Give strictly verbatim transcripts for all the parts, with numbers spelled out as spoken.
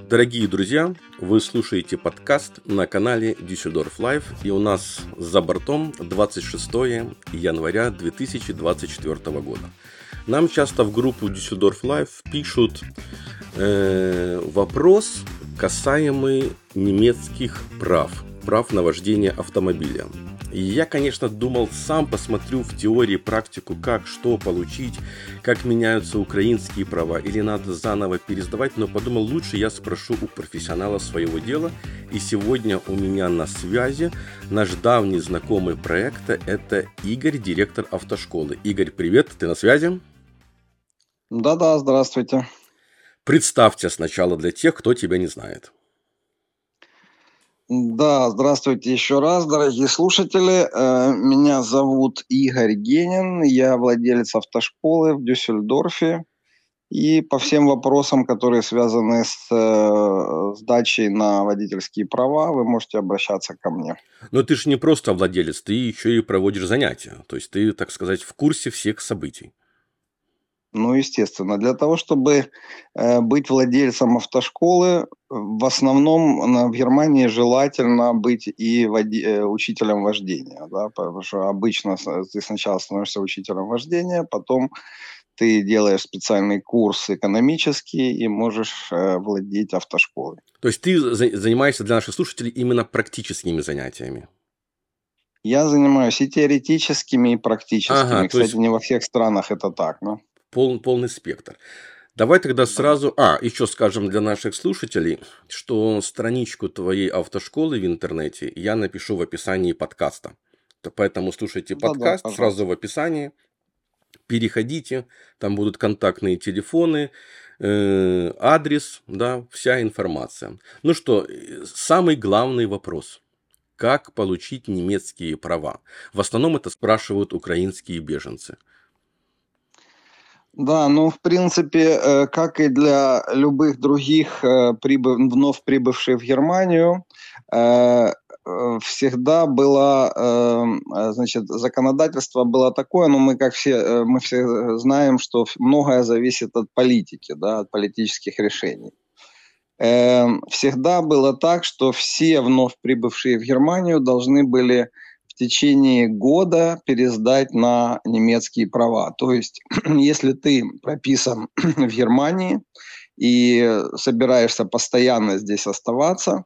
Дорогие друзья, вы слушаете подкаст на канале Düsseldorf Live, и у нас за бортом двадцать шестое января две тысячи двадцать четвёртого года. Нам часто в группу Düsseldorf Live пишут э, вопрос, касаемый немецких прав, прав на вождение автомобиля. И я, конечно, думал, сам посмотрю в теории, практику, как, что получить, как меняются украинские права, или надо заново пересдавать, но подумал, лучше я спрошу у профессионала своего дела. И сегодня у меня на связи наш давний знакомый проекта, это Игорь, директор автошколы. Игорь, привет, ты на связи? Да-да, здравствуйте. Представься сначала для тех, кто тебя не знает. Да, здравствуйте еще раз, дорогие слушатели. Меня зовут Игорь Генин, я владелец автошколы в Дюссельдорфе. И по всем вопросам, которые связаны с сдачей на водительские права, вы можете обращаться ко мне. Но ты же не просто владелец, ты еще и проводишь занятия. То есть ты, так сказать, в курсе всех событий. Ну, естественно. Для того, чтобы э, быть владельцем автошколы, в основном в Германии желательно быть и води- э, учителем вождения. Да? Потому что обычно ты сначала становишься учителем вождения, потом ты делаешь специальный курс экономический и можешь э, владеть автошколой. То есть ты за- занимаешься для наших слушателей именно практическими занятиями. Я занимаюсь и теоретическими, и практическими. Ага, то Кстати, есть не во всех странах это так, но... пол, полный спектр. Давай тогда сразу... А, еще скажем для наших слушателей, что страничку твоей автошколы в интернете я напишу в описании подкаста. Поэтому слушайте Да-да, подкаст пожалуйста. сразу в описании. Переходите, там будут контактные телефоны, э, адрес, да, вся информация. Ну что, э, самый главный вопрос. Как получить немецкие права? В основном это спрашивают украинские беженцы. Да, ну, в принципе, э, как и для любых других э, прибыв... вновь прибывших в Германию, э, э, всегда было, э, э, значит, законодательство было такое, но мы, как все, э, мы все знаем, что ф- многое зависит от политики, да, от политических решений. Э, Всегда было так, что все вновь прибывшие в Германию должны были в течение года пересдать на немецкие права. То есть, если ты прописан в Германии и собираешься постоянно здесь оставаться,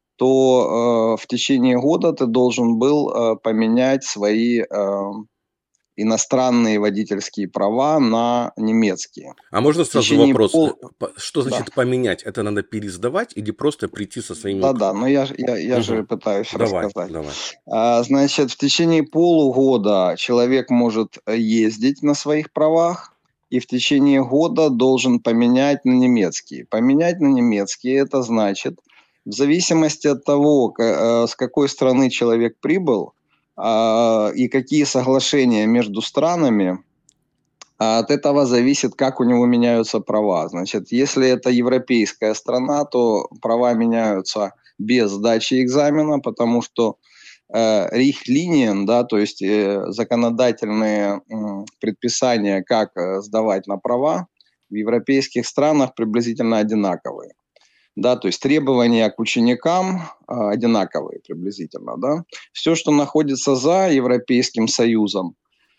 то э, в течение года ты должен был э, поменять свои э, иностранные водительские права на немецкие. А можно В сразу течение вопрос, э, пол... по- что Да. значит поменять? Это надо пересдавать или просто прийти со своими... ук- Да-да, но я, ж- я, я же Мгм. пытаюсь Давай, рассказать. давай. А, значит, в течение полугода человек может э, ездить на своих правах и в течение года должен поменять на немецкий. Поменять на немецкий – это значит, в зависимости от того, ка- э, с какой страны человек прибыл а, и какие соглашения между странами, а от этого зависит, как у него меняются права. Значит, если это европейская страна, то права меняются без сдачи экзамена, потому что э, Рихтлинien, да, то есть э, законодательные м, предписания, как э, сдавать на права, в европейских странах приблизительно одинаковые. Да, то есть требования к ученикам э, одинаковые приблизительно. Да. Все, что находится за Европейским Союзом,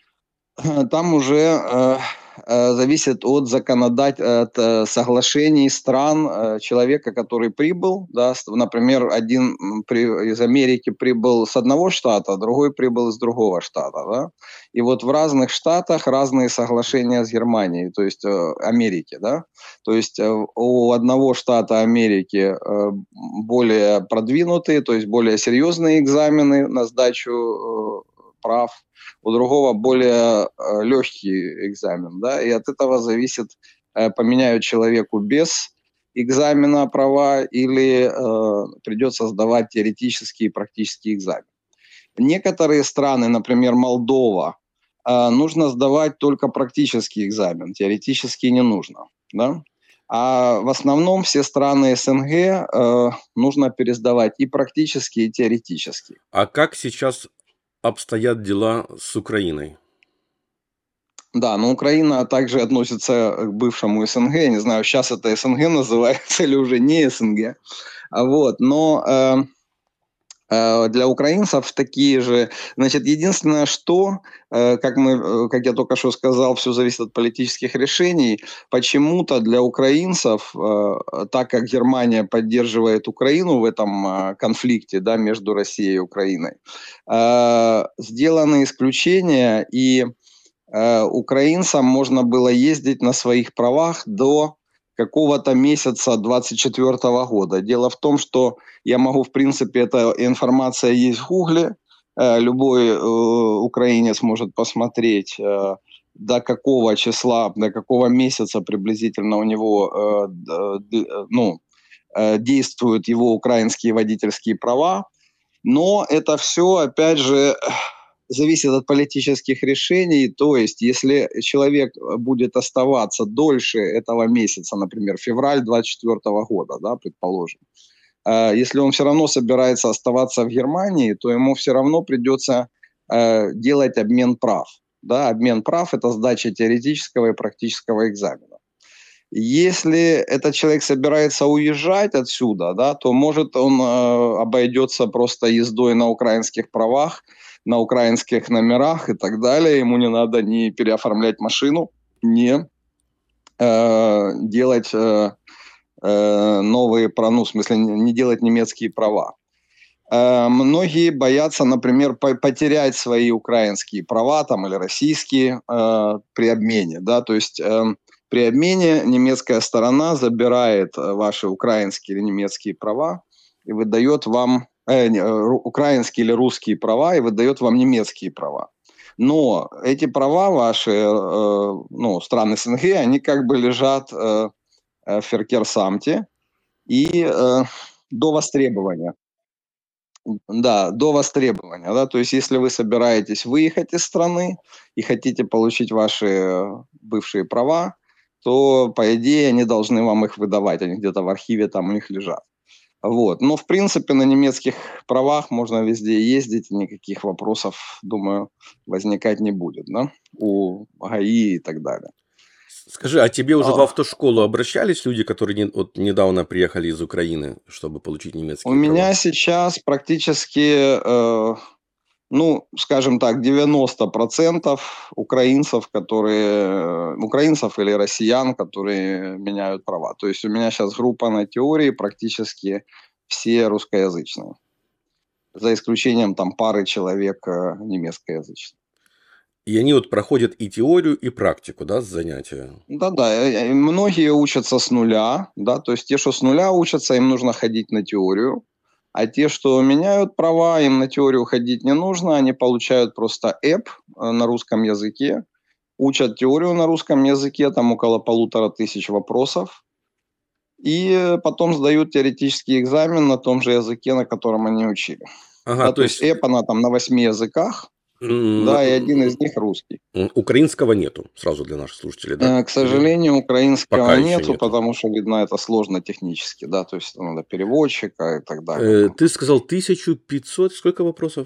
там уже э, э, зависит от законодать, от э, соглашений стран э, человека, который прибыл. Да, с- например, один м, при- из Америки прибыл с одного штата, другой прибыл из другого штата. Да? И вот в разных штатах разные соглашения с Германией, то есть э, Америки. Да? То есть э, у одного штата Америки э, более продвинутые, то есть более серьезные экзамены на сдачу э, прав, у другого более э, легкий экзамен, да, и от этого зависит, э, поменяют человеку без экзамена права или э, придется сдавать теоретический и практический экзамен. Некоторые страны, например, Молдова, э, нужно сдавать только практический экзамен, теоретический не нужно, да. А в основном все страны СНГ э, нужно пересдавать и практически, и теоретически. А как сейчас обстоят дела с Украиной? Да, но Украина также относится к бывшему СНГ. Я не знаю, сейчас это СНГ называется или уже не СНГ. А Вот, но э, э, для украинцев такие же. Значит, единственное, что, э, как мы, э, как я только что сказал, все зависит от политических решений. Почему-то для украинцев, э, так как Германия поддерживает Украину в этом э, конфликте, да, между Россией и Украиной, э, сделаны исключения, и э, украинцам можно было ездить на своих правах до какого-то месяца двадцать четвёртого года. Дело в том, что я могу, в принципе, эта информация есть в Гугле, э, любой э, украинец может посмотреть, э, до какого числа, до какого месяца приблизительно у него э, д- д- ну, э, действуют его украинские водительские права. Но это все, опять же, зависит от политических решений. То есть, если человек будет оставаться дольше этого месяца, например, февраль двадцать четвёртого года, да, предположим, э, если он все равно собирается оставаться в Германии, то ему все равно придется э, делать обмен прав. Да, обмен прав – это сдача теоретического и практического экзамена. Если этот человек собирается уезжать отсюда, да, то может он э, обойдется просто ездой на украинских правах, на украинских номерах и так далее. Ему не надо ни переоформлять машину, ни э, делать э, э, новые права, ну, в смысле, не не делать немецкие права. Э, Многие боятся, например, по- потерять свои украинские права там, или российские э, при обмене. Да? То есть э, при обмене немецкая сторона забирает э, ваши украинские или немецкие права и выдает вам э, не, э, ру- украинские или русские права и выдает вам немецкие права. Но эти права ваши, э, ну, стран СНГ, они как бы лежат э, э, в Феркерсамте и э, до востребования. Да, до востребования, да, то есть если вы собираетесь выехать из страны и хотите получить ваши э, бывшие права, то, по идее, они должны вам их выдавать, они где-то в архиве там у них лежат. Вот. Но, в принципе, на немецких правах можно везде ездить, и никаких вопросов, думаю, возникать не будет, да, у ГАИ и так далее. Скажи, а тебе уже в А, автошколу обращались люди, которые не- вот недавно приехали из Украины, чтобы получить У немецкие права? меня сейчас практически э, ну, скажем так, девяносто процентов украинцев, которые, украинцев или россиян, которые меняют права. То есть у меня сейчас группа на теории практически все русскоязычные, за исключением там пары человек э, немецкоязычных. И они вот проходят и теорию, и практику, да, с занятия? Да-да, э, э, многие учатся с нуля, да, то есть те, что с нуля учатся, им нужно ходить на теорию, а те, что меняют права, им на теорию ходить не нужно, они получают просто эп э, на русском языке, учат теорию на русском языке, там около полутора тысяч вопросов, и потом сдают теоретический экзамен на том же языке, на котором они учили. Ага, Да, то то есть есть эп, она там на восьми языках, м, на- да, и один из них русский. м, украинского нету, сразу для наших слушателей, да? Э, К Или сожалению, украинского пока еще нету, нету? потому что, видно, это сложно технически, да, то есть надо переводчика и так далее. Э, Там ты сказал тысяча пятьсот, сколько вопросов?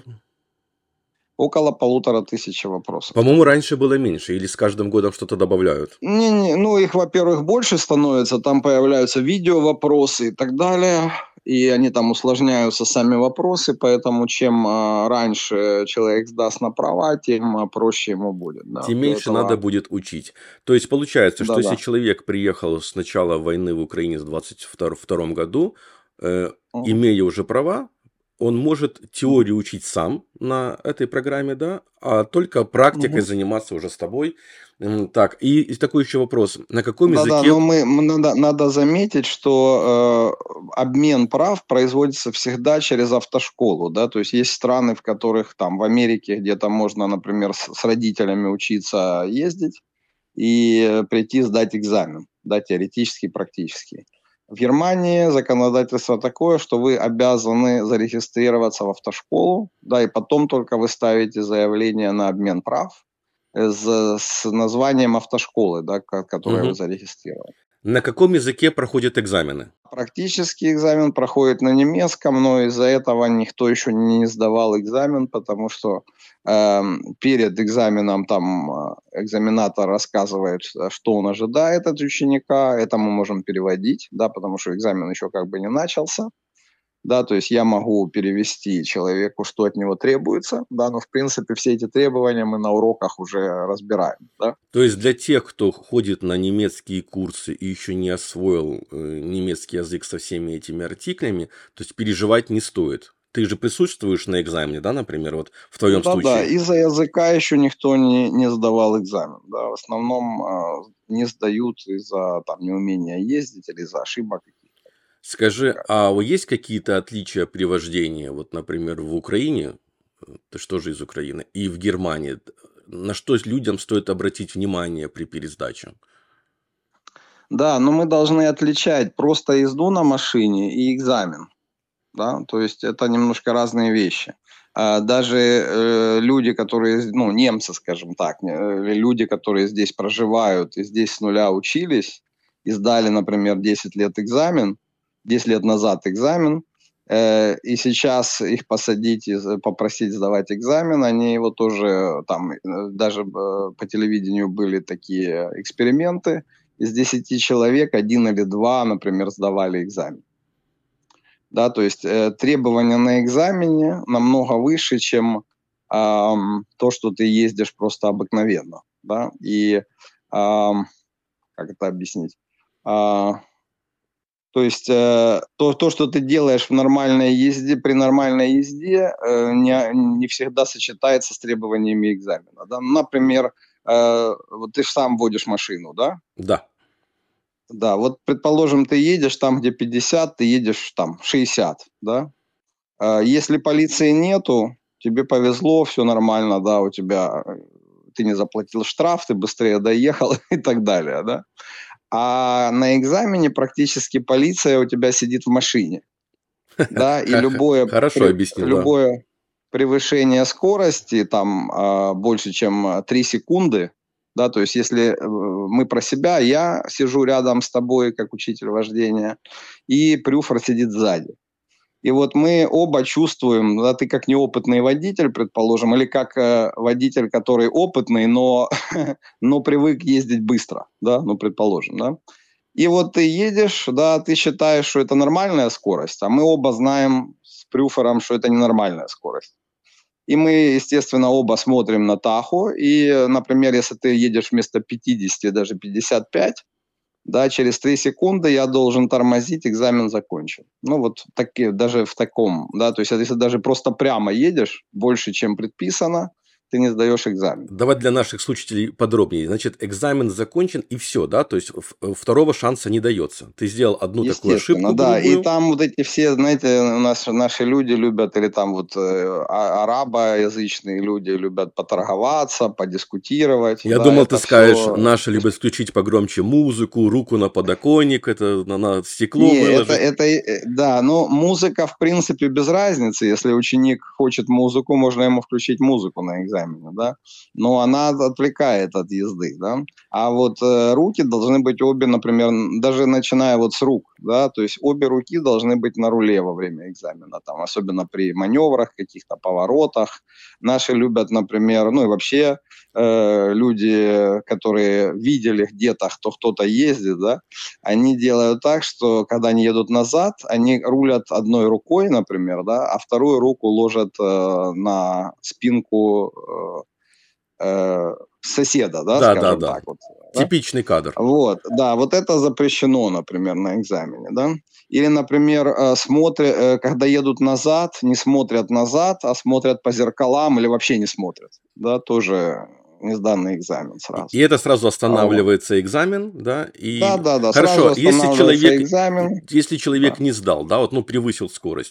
около полутора тысячи вопросов. По-моему, раньше было меньше, или с каждым годом что-то добавляют? Не, не, ну, их, во-первых, больше становится, там появляются видео вопросы и так далее, и они там усложняются сами вопросы, поэтому чем а, раньше человек сдаст на права, тем а, проще ему будет, да, Тем для меньше надо этого, будет учить. То есть получается, что если да-да. человек приехал с начала войны в Украине в двадцать втором году, э, Мгм, имея уже права, он может мгм, теорию учить сам на этой программе, да, а только практикой мгм. заниматься уже с тобой. М, Так, и, и такой еще вопрос. На каком Да-да, языке... но мы, мы надо, надо заметить, что э, обмен прав производится всегда через автошколу, да, то есть есть страны, в которых там в Америке где-то можно, например, с, с родителями учиться ездить и прийти сдать экзамен, да, теоретический, практический. В Германии законодательство такое, что вы обязаны зарегистрироваться в автошколу, да, и потом только вы ставите заявление на обмен прав, э, с, с названием автошколы, да, ко- которое вы Мгм. зарегистрировали. На каком языке проходят экзамены? Практический экзамен проходит на немецком, но из-за этого никто еще не сдавал экзамен, потому что э, перед экзаменом там э, экзаменатор рассказывает, э, что он ожидает от ученика. Это мы можем переводить, да, потому что экзамен еще как бы не начался. Да, то есть я могу перевести человеку, что от него требуется, да, но в принципе все эти требования мы на уроках уже разбираем, да. То есть для тех, кто ходит на немецкие курсы и еще не освоил э, немецкий язык со всеми этими артиклями, то есть переживать не стоит. Ты же присутствуешь на экзамене, да, например, вот в твоем Да-да, случае? из-за языка еще никто не, не сдавал экзамен, да, в основном э, не сдают из-за там неумения ездить или из-за ошибок каких-то. Скажи, а вот есть какие-то отличия при вождении, вот, например, в Украине, э, ты что же из Украины, и в Германии? На что людям стоит обратить внимание при пересдаче? Да, но мы должны отличать просто езду на машине и экзамен, да, то есть это немножко разные вещи. А даже э, люди, которые, ну, немцы, скажем так, не- э, люди, которые здесь проживают и здесь с нуля учились и сдали, например, десять лет экзамен, десять лет назад экзамен, э, и сейчас их посадить и з- попросить сдавать экзамен, они его тоже там, э, даже э, по телевидению были такие эксперименты, из десяти человек один или два, например, сдавали экзамен. Да, то есть э, требования на экзамене намного выше, чем ам, то, что ты ездишь просто обыкновенно, да, и ам, как это объяснить? А, то есть э, то, то, что ты делаешь в нормальной езде, при нормальной езде, э, не, не всегда сочетается с требованиями экзамена, да. Например, э, вот ты же сам водишь машину, да? Да. Да, вот предположим, ты едешь там, где пятьдесят, ты едешь там шестьдесят, да? А, Если полиции нету, тебе повезло, все нормально, да, у тебя э, ты не заплатил штраф, ты быстрее доехал и так далее, да. А на экзамене практически полиция у тебя сидит в машине, да, и любое, Хорошо пре- объяснил, да. любое превышение скорости там а, больше, чем три секунды, да, то есть если э, мы про себя, я сижу рядом с тобой как учитель вождения, и Прюфор сидит сзади. И вот мы оба чувствуем, да, ты как неопытный водитель, предположим, или как э, водитель, который опытный, но, но привык ездить быстро, да, ну, предположим, да. И вот ты едешь, да, ты считаешь, что это нормальная скорость, а мы оба знаем с Прюфором, что это ненормальная скорость. И мы, естественно, оба смотрим на Тахо, и, например, если ты едешь вместо пятьдесят, даже пятьдесят пять, да, через три секунды я должен тормозить, экзамен закончен. Ну, вот таки, даже в таком, да, то есть если даже просто прямо едешь, больше, чем предписано, ты не сдаешь экзамен. Давай для наших слушателей подробнее. Значит, экзамен закончен и все, да? То есть в- второго шанса не дается. Ты сделал одну такую Естественно, ошибку да. И грубую. там вот эти все, знаете, у нас наши люди любят, или там вот э, а- арабоязычные люди любят поторговаться, подискутировать, Я да, думал, ты это скажешь, все. наши любят включить погромче музыку, руку на подоконник, это на, на стекло Не, это, выложить. это, э, да, но музыка, в принципе, без разницы. Если ученик хочет музыку, можно ему включить музыку на экзамене, да, но она отвлекает от езды, да. А вот э, руки должны быть обе, например, н- даже начиная вот с рук, да, то есть обе руки должны быть на руле во время экзамена, там, особенно при маневрах, каких-то поворотах. Наши любят, например, ну и вообще э, люди, которые видели где-то, кто кто-то ездит, да, они делают так, что когда они едут назад, они рулят одной рукой, например, да, а вторую руку ложат э, на спинку э, э, соседа, да, Да, да, скажем да. так вот. Да? Типичный кадр. Вот, да, вот это запрещено, например, на экзамене, да. Или, например, э, смотрят, э, когда едут назад, не смотрят назад, а смотрят по зеркалам или вообще не смотрят, да, тоже не сданный экзамен И, сразу. и это сразу А вот. останавливается экзамен, да, и Да, да, да, сразу хорошо, если останавливается человек, экзамен. если человек Да. не сдал, да, вот, ну, превысил скорость,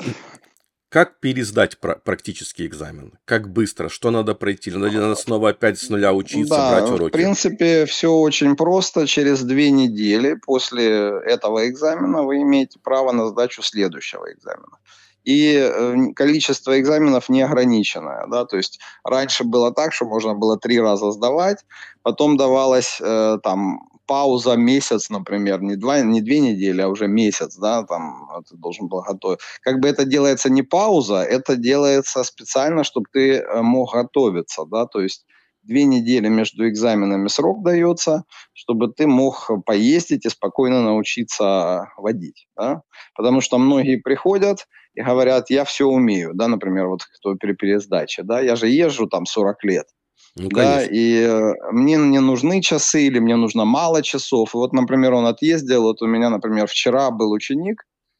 как пересдать пра- практический экзамен? Как быстро? Что надо пройти? Надо, надо снова опять с нуля учиться, брать Да, в уроки? принципе, все очень просто. Через две недели после этого экзамена вы имеете право на сдачу следующего экзамена. И э, количество экзаменов не ограниченное, да, то есть раньше было так, что можно было три раза сдавать, потом давалось э, там пауза месяц, например, не, два, не две недели, а уже месяц, да, там ты должен был готовить. Как бы это делается не пауза, это делается специально, чтобы ты мог готовиться, да, то есть две недели между экзаменами срок дается, чтобы ты мог поездить и спокойно научиться водить, да? Потому что многие приходят и говорят, я все умею, да, например, вот кто при пересдаче, да, я же езжу там сорок лет, Ну, да, конечно. и э, мне не нужны часы или мне нужно мало часов. И вот, например, он отъездил, вот у меня, например, вчера был ученик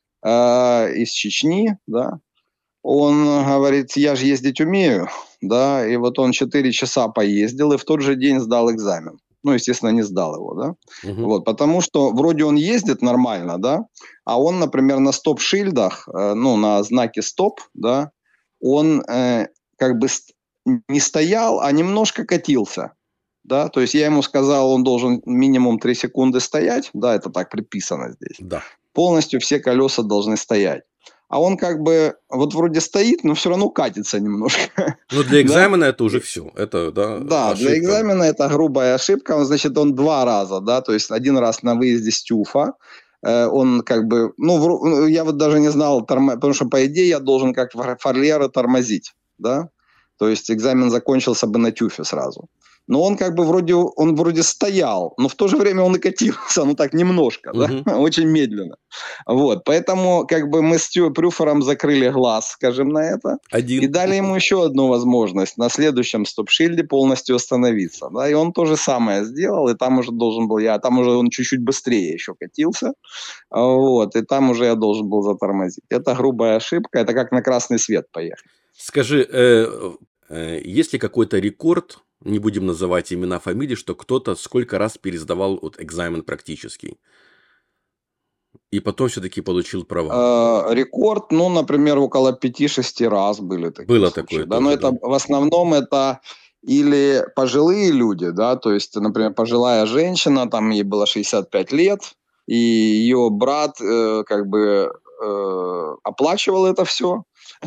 э, из Чечни, да, он говорит, я же ездить умею, да, и вот он четыре часа поездил и в тот же день сдал экзамен. Ну, естественно, не сдал его, да. Мгм. Вот, потому что вроде он ездит нормально, да, а он, например, на стоп-шильдах, э, ну, на знаке стоп, да, он э, как бы ст- не стоял, а немножко катился, да, то есть я ему сказал, он должен минимум три секунды стоять, да, это так предписано здесь, Да. полностью все колеса должны стоять. А он как бы вот вроде стоит, но все равно катится немножко, Но для да. экзамена это уже все. Это, да, Да, для ошибка. экзамена это грубая ошибка. Он, значит, он два раза, да, то есть один раз на выезде с ТЮФа, э, он как бы, ну, вру- ну, я вот даже не знал, тормо- потому что, по идее, я должен как фор- фарлера тормозить, да, то есть экзамен закончился бы на ТЮФе сразу. Но он как бы вроде, он вроде стоял, но в то же время он и катился, ну так немножко, да, Мгм. очень медленно. Вот, поэтому как бы мы с Тю Прюфером закрыли глаз, скажем, на это, и Один. дали ему еще одну возможность на следующем стоп-шильде полностью остановиться. Да, и он то же самое сделал, и там уже должен был я, там уже он чуть-чуть быстрее еще катился, а, вот, и там уже я должен был затормозить. Это грубая ошибка, это как на красный свет поехать. Скажи, э, э, есть ли какой-то рекорд, не будем называть имена, фамилии, что кто-то сколько раз пересдавал вот экзамен практический и потом все-таки получил права? Э, рекорд, ну, например, около пяти-шести раз были такие Было случаи. такое Да, но тоже, это да? в основном это или пожилые люди, да, то есть, например, пожилая женщина, там ей было шестьдесят пять лет, и ее брат э, как бы э, оплачивал это все,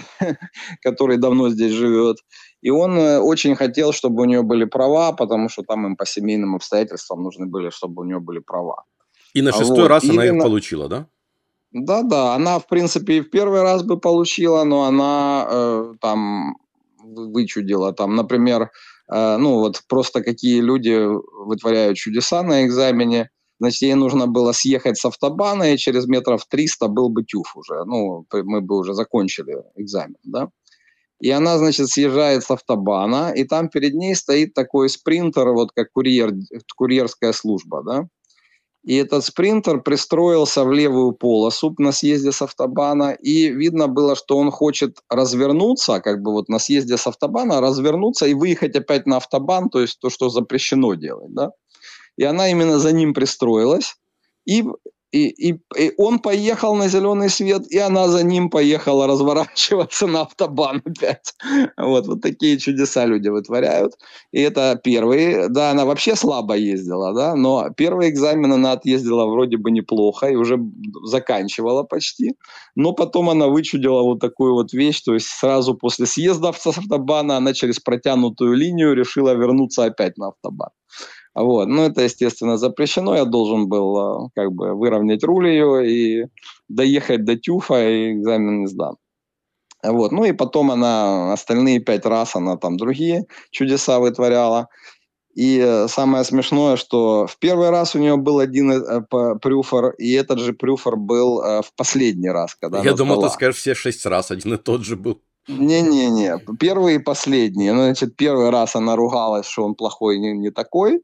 который давно здесь живет. И он э, очень хотел, чтобы у нее были права, потому что там им по семейным обстоятельствам нужны были, чтобы у нее были права. И на А шестой вот. раз она Или, их на- получила, да? да-да, она, в принципе, и в первый раз бы получила, но она э, там вы- вычудила, там, например, э, ну вот просто какие люди вытворяют чудеса на экзамене, значит, ей нужно было съехать с автобана, и через метров триста был бы ТЮФ уже, ну, п- мы бы уже закончили экзамен, да. И она, значит, съезжает с автобана, и там перед ней стоит такой спринтер, вот как курьер, курьерская служба, да. И этот спринтер пристроился в левую полосу на съезде с автобана, и видно было, что он хочет развернуться, как бы вот на съезде с автобана, развернуться и выехать опять на автобан, то есть то, что запрещено делать, да. И она именно за ним пристроилась, и, и, и, и он поехал на зеленый свет, и она за ним поехала разворачиваться на автобан опять. Вот, вот такие чудеса люди вытворяют. И это первый, да, она вообще слабо ездила, да, но первый экзамен она отъездила вроде бы неплохо и уже заканчивала почти, но потом она вычудила вот такую вот вещь, то есть сразу после съезда с автобана она через протянутую линию решила вернуться опять на автобан. Вот. Ну, это, естественно, запрещено. Я должен был а, как бы выровнять руль ее и доехать до ТЮФа, и экзамен не сдан. Вот. Ну и потом она остальные пять раз она там другие чудеса вытворяла. И э, самое смешное, что в первый раз у нее был один э, п- прюфор, и этот же прюфор был э, в последний раз, когда Я она думал, ты сдала. скажешь, все шесть раз один и тот же был. Не-не-не, первый и последний. Ну, значит, первый раз она ругалась, что он плохой, не, не такой,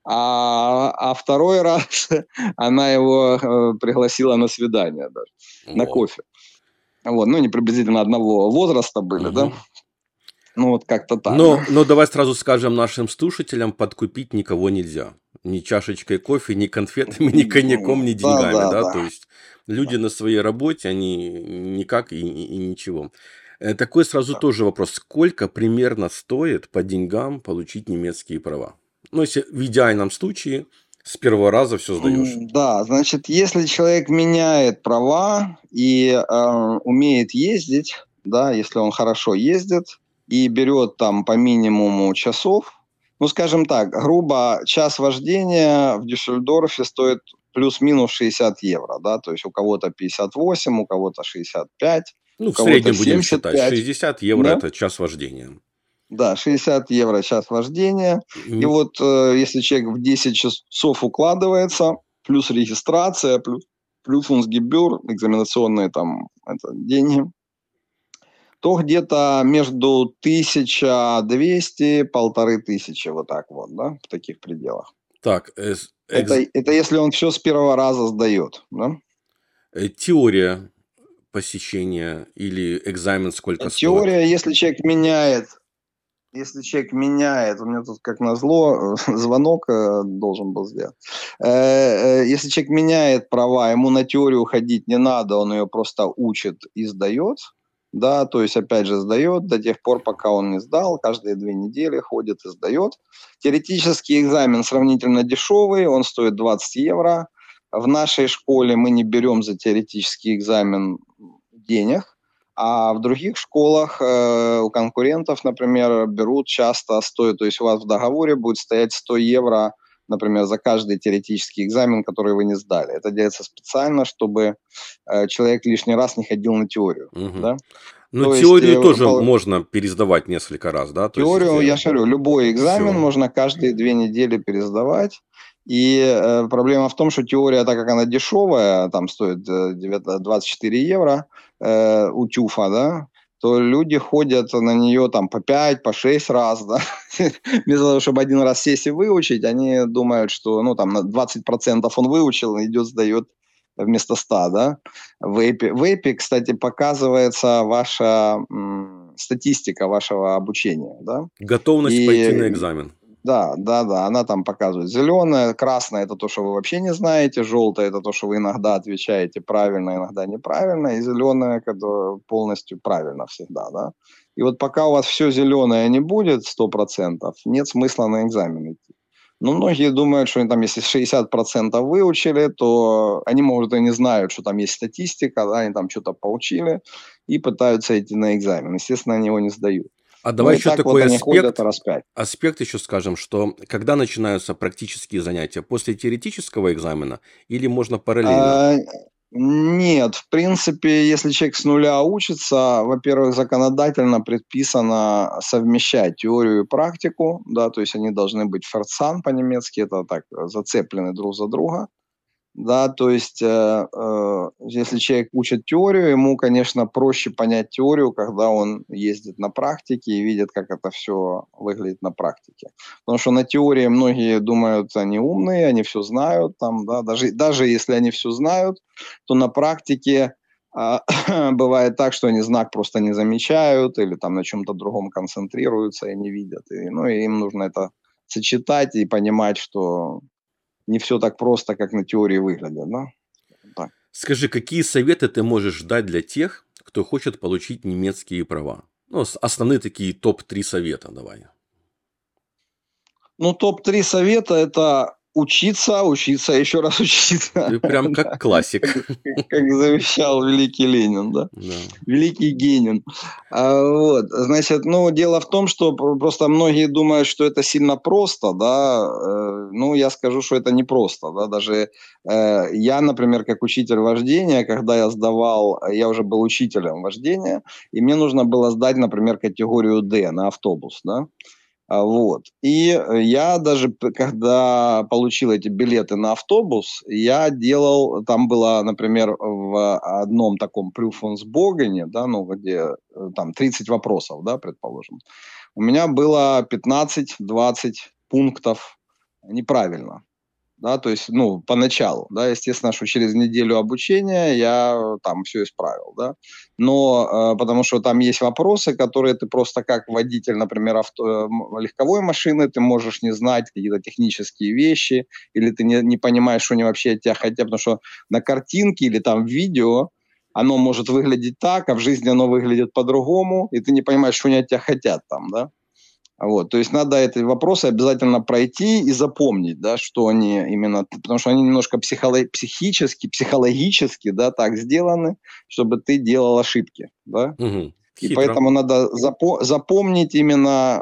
а, а второй раз она его э, пригласила на свидание даже, на О. кофе. Вот, ну, они приблизительно одного возраста были, да? Мгм. Ну, вот как-то так, да? Но, но давай сразу скажем нашим слушателям, подкупить никого нельзя. Ни чашечкой кофе, ни конфетами, ни коньяком, ни Да, деньгами, да, да, да. то есть люди на своей работе, они никак и, и- и ничего. Э, Такой сразу тоже вопрос, сколько примерно стоит по деньгам получить немецкие права? Ну, если в идеальном случае с первого раза все сдаешь. М, Да, значит, если человек меняет права и э, умеет ездить, да, если он хорошо ездит и берет там по минимуму часов, Ну, скажем так, грубо, час вождения в Дюссельдорфе стоит плюс-минус шестьдесят евро, да, то есть у кого-то пятьдесят восемь, у кого-то шестьдесят пять, Ну, у в кого-то среднем будем семьдесят считать. пять, шестьдесят евро – да? это час вождения. Да, шестьдесят евро час вождения. И М, вот э, если человек в десять часов укладывается, плюс регистрация, плюс, плюс фунсгебюр, экзаменационные там это, деньги, то где-то между тысяча двести, полторы тысячи, вот так вот, да, в таких пределах. Так, эс- Это, экз- это если он все с первого раза сдает, да? э, теория посещения или экзамен сколько стоит? Теория, если человек меняет, если человек меняет, у меня тут как назло звонок э, должен был сделать. Э, э, Если человек меняет права, ему на теорию ходить не надо, он ее просто учит и сдает, да, то есть опять же сдает до тех пор, пока он не сдал, каждые две недели ходит и сдает. Теоретический экзамен сравнительно дешевый, он стоит двадцать евро. В нашей школе мы не берем за теоретический экзамен денег, а в других школах э, у конкурентов, например, берут часто стоит, то есть у вас в договоре будет стоять сто евро, например, за каждый теоретический экзамен, который вы не сдали. Это делается специально, чтобы э, человек лишний раз не ходил на теорию, Мгм. да? Но То есть теорию э, тоже по- можно пересдавать несколько раз, да? То есть, теорию, я же говорю, любой экзамен все. можно каждые две недели пересдавать. И э, проблема в том, что теория, так как она дешевая, там стоит э, девятнадцать двадцать четыре евро э, у ТЮФа, да, то люди ходят на нее там по пять, по шесть раз, да. Вместо того, чтобы один раз сесть и выучить, они думают, что ну, там, на двадцать процентов он выучил, идет, сдает вместо ста, да. В эпи, в эпи, кстати, показывается ваша м, статистика вашего обучения, да. Готовность пойти на И экзамен. да, да, да, она там показывает зеленое, красное – это то, что вы вообще не знаете, желтое – это то, что вы иногда отвечаете правильно, иногда неправильно, и зеленое, которое полностью правильно всегда, да. И вот пока у вас все зеленое не будет сто процентов, нет смысла на экзамен идти. Но многие думают, что они там, если шестьдесят процентов выучили, то они, может, и не знают, что там есть статистика, да, они там что-то поучили и пытаются идти на экзамен. Естественно, они его не сдают. А Ну давай и еще так вот такой они ходят аспект. раз пять. Аспект еще скажем, что когда начинаются практические занятия? После теоретического экзамена или можно параллельно? А, нет, в принципе, если человек с нуля учится, во-первых, законодательно предписано совмещать теорию и практику, да, то есть они должны быть ферцан по-немецки, это так, зацеплены друг за друга. Да, то есть, э, э, если человек учит теорию, ему, конечно, проще понять теорию, когда он ездит на практике и видит, как это все выглядит на практике. Потому что на теории многие думают, они умные, они все знают, там, да, даже, даже если они все знают, то на практике а, бывает так, что они знак просто не замечают или там на чем-то другом концентрируются и не видят. И, ну, и им нужно это сочетать и понимать, что не все так просто, как на теории выглядит, да? Так. Скажи, какие советы ты можешь дать для тех, кто хочет получить немецкие права? Ну, с- основные такие топ три совета давай. Ну, топ три совета – это учиться, учиться, еще раз учиться. Ты прям как Да. классик. Как, как завещал великий Ленин, да? Да. Великий Генин. А, вот, значит, ну, дело в том, что пр- просто многие думают, что это сильно просто, да, э, ну, я скажу, что это не просто, да, даже э, я, например, как учитель вождения, когда я сдавал, я уже был учителем вождения, и мне нужно было сдать, например, категорию D на автобус, да. А, вот. И э, я даже, п- когда получил эти билеты на автобус, я делал, там было, например, в одном таком Prüfungsbogen, да, ну, где э, там тридцать вопросов, да, предположим, у меня было пятнадцать-двадцать пунктов неправильно. Да, то есть, ну, поначалу, да, естественно, что через неделю обучения я э, там все исправил, да, но э, потому что там есть вопросы, которые ты просто как водитель, например, авто, э, м- легковой машины, ты можешь не знать какие-то технические вещи, или ты не, не понимаешь, что они вообще от тебя хотят, потому что на картинке или там в видео оно может выглядеть так, а в жизни оно выглядит по-другому, и ты не понимаешь, что они от тебя хотят там, да. Вот, то есть надо эти вопросы обязательно пройти и запомнить, да, что они именно, потому что они немножко психоло- психически, психологически, да, так сделаны, чтобы ты делал ошибки, да. Мгм. И Хитро. поэтому надо запо- запомнить именно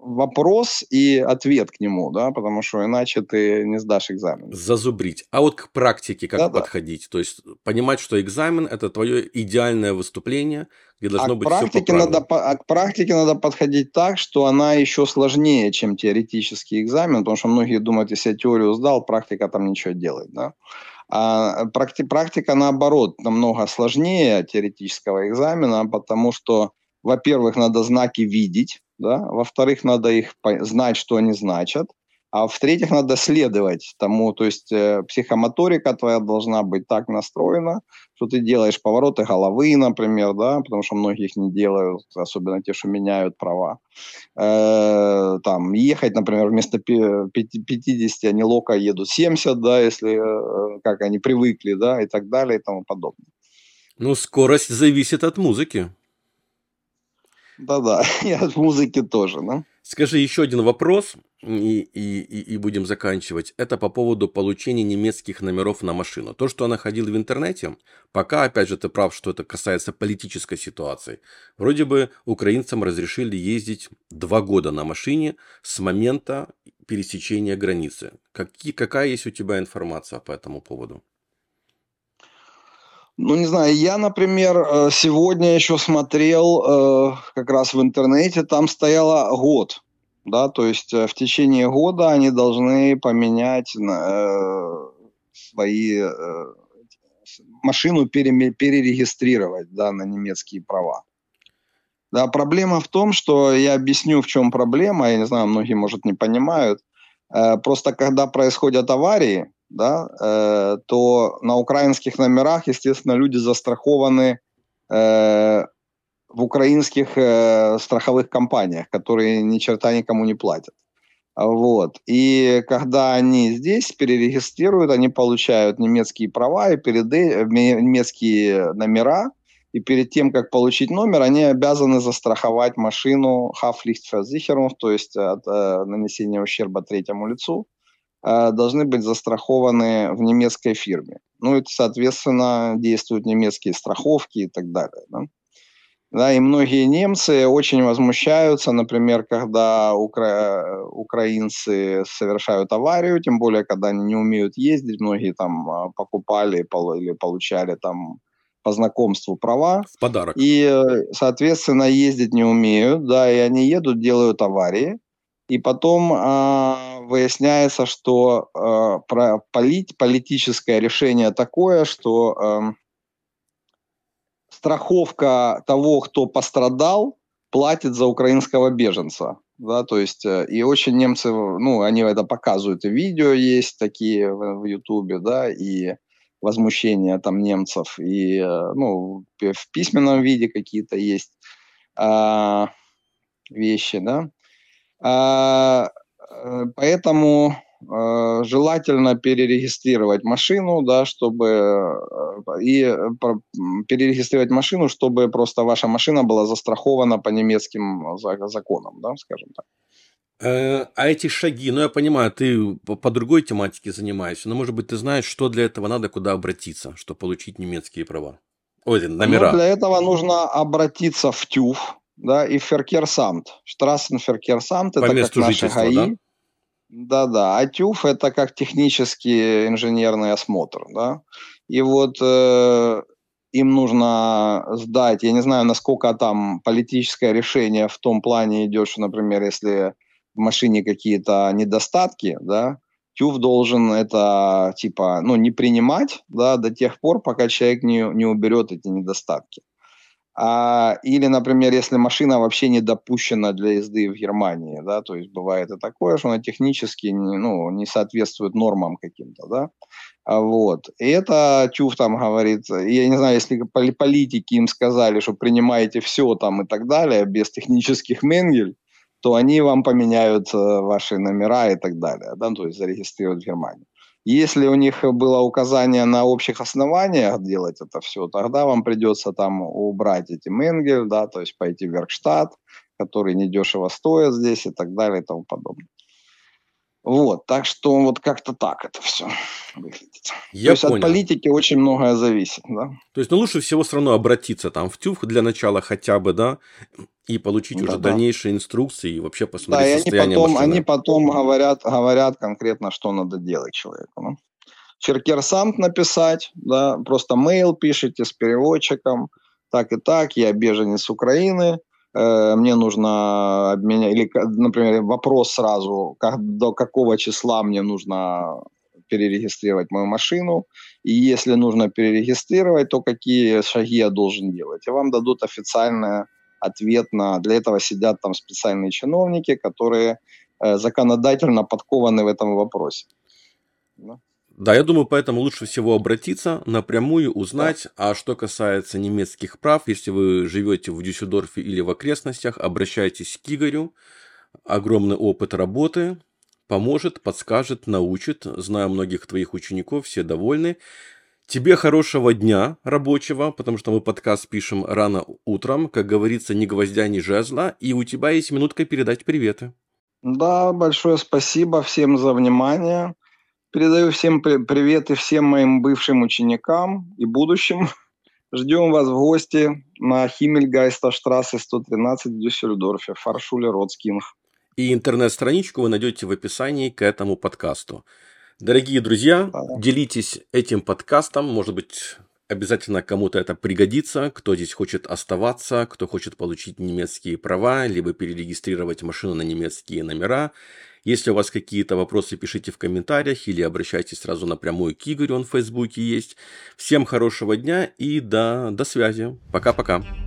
вопрос и ответ к нему, да, потому что иначе ты не сдашь экзамен. Зазубрить. А вот к практике как Да-да. подходить? То есть понимать, что экзамен – это твое идеальное выступление, где А должно к быть все по практике надо, правилам. по- а к практике надо подходить так, что она еще сложнее, чем теоретический экзамен, потому что многие думают, если я теорию сдал, практика там ничего делает, да. А практи- практика, наоборот, намного сложнее теоретического экзамена, потому что, во-первых, надо знаки видеть, да, во-вторых, надо их по- знать, что они значат, а в-третьих, надо следовать тому, то есть э, психомоторика твоя должна быть так настроена, что ты делаешь повороты головы, например, да, потому что многие их не делают, особенно те, что меняют права. Э, там ехать, например, вместо пи- пяти- пятидесяти они лока едут семьдесят, да, если э, как они привыкли, да, и так далее и тому подобное. Ну, скорость зависит от музыки. Да-да, и от музыки тоже, да. Скажи еще один вопрос, и, и, и, и будем заканчивать. Это по поводу получения немецких номеров на машину. То, что я находил в интернете, пока, опять же, ты прав, что это касается политической ситуации. Вроде бы украинцам разрешили ездить два года на машине с момента пересечения границы. Какие, какая есть у тебя информация по этому поводу? Ну, не знаю, я, например, э, сегодня еще смотрел э, как раз в интернете, там стояло год, да, то есть э, в течение года они должны поменять э, свои э, машину переме- перерегистрировать, да, на немецкие права. Да, проблема в том, что я объясню, в чем проблема. Я не знаю, многие, может, не понимают. Э, Просто когда происходят аварии, да, э, то на украинских номерах, естественно, люди застрахованы э, в украинских э, страховых компаниях, которые ни черта никому не платят. А Вот. И когда они здесь перерегистрируют, они получают немецкие права и перед, э- ме- немецкие номера, и перед тем, как получить номер, они обязаны застраховать машину Haftpflichtversicherung, то есть от э, нанесения ущерба третьему лицу, э, должны быть застрахованы в немецкой фирме. Ну, и, соответственно, действуют немецкие страховки и так далее. Да? Да, и многие немцы очень возмущаются, например, когда укра- украинцы совершают аварию, тем более, когда они не умеют ездить, многие там а, покупали пол- или получали там по знакомству права, В подарок. и, э, соответственно, ездить не умеют, да, и они едут, делают аварии, и потом а, выясняется, что а, про полит- политическое решение такое, что эм, страховка того, кто пострадал, платит за украинского беженца. Да, то есть, э, и очень немцы, ну, они это показывают, и видео есть такие в, в Ютубе, да, и возмущения там немцев, и, э, ну, пи- в письменном виде какие-то есть а, вещи, да. А, э, Поэтому э, желательно перерегистрировать машину, да, чтобы э, и э, про- м, перерегистрировать машину, чтобы просто ваша машина была застрахована по немецким за- законам, да, скажем так. Э, А эти шаги, ну я понимаю, ты по по другой тематике занимаешься, но, может быть, ты знаешь, что для этого надо, куда обратиться, чтобы получить немецкие права? Ой, эти Но номера для этого нужно обратиться в ТЮФ, да, и в Феркерсамт. Штрассенферкерсамт– по это как месту наши жительства, да? ГАИ. Да-да, а ТЮФ– это как технический инженерный осмотр, да. И вот э, им нужно сдать, я не знаю, насколько там политическое решение в том плане идет, что, например, если в машине какие-то недостатки, да, ТЮФ должен это, типа, ну, не принимать, да, до тех пор, пока человек не, не уберет эти недостатки. А, или, например, если машина вообще не допущена для езды в Германии, да, то есть бывает и такое, что она технически не, ну, не соответствует нормам каким-то, да, а вот. И это ТЮФ там говорит, я не знаю, если поли- политики им сказали, что принимаете все там и так далее, без технических менгель, то они вам поменяют э, ваши номера и так далее, да, то есть зарегистрируют в Германии. Если у них было указание на общих основаниях делать это все, тогда вам придется там убрать эти менгель, да, то есть пойти в Веркштадт, который недешево стоит здесь и так далее и тому подобное. Вот, так что вот как-то так это все выглядит. Я То есть понял. от политики очень многое зависит, да. То есть, ну, лучше всего все равно обратиться там в ТÜV для начала хотя бы, да, и получить уже Да-да. дальнейшие инструкции и вообще Да, посмотреть и они состояние потом, они машины. потом говорят, говорят конкретно, что надо делать человеку. Ну. Черкерсамт написать, да, просто мейл пишите с переводчиком, так и так, я беженец Украины, э, мне нужно обменять, или, например, вопрос сразу, как, до какого числа мне нужно перерегистрировать мою машину, и если нужно перерегистрировать, то какие шаги я должен делать. И вам дадут официальное ответ на... Для этого сидят там специальные чиновники, которые э, законодательно подкованы в этом вопросе. Да? Да, я думаю, поэтому лучше всего обратиться напрямую, узнать. Да. А что касается немецких прав, если вы живете в Дюссельдорфе или в окрестностях, обращайтесь к Игорю. Огромный опыт работы. Поможет, подскажет, научит. Знаю многих твоих учеников, все довольны. Тебе хорошего дня рабочего, потому что мы подкаст пишем рано утром. Как говорится, ни гвоздя, ни жезла. И у тебя есть минутка передать приветы. Да, большое спасибо всем за внимание. Передаю всем привет и всем моим бывшим ученикам и будущим. Ждем вас в гости на Химмельгайстерштрассе сто тринадцать в Дюссельдорфе, Фаршуле Роцкинг. И интернет-страничку вы найдете в описании к этому подкасту. Дорогие друзья, да. Делитесь этим подкастом. Может быть, обязательно кому-то это пригодится. Кто здесь хочет оставаться, кто хочет получить немецкие права, либо перерегистрировать машину на немецкие номера. Если у вас какие-то вопросы, пишите в комментариях или обращайтесь сразу напрямую к Игорю, он в Фейсбуке есть. Всем хорошего дня и до, до связи. Пока-пока.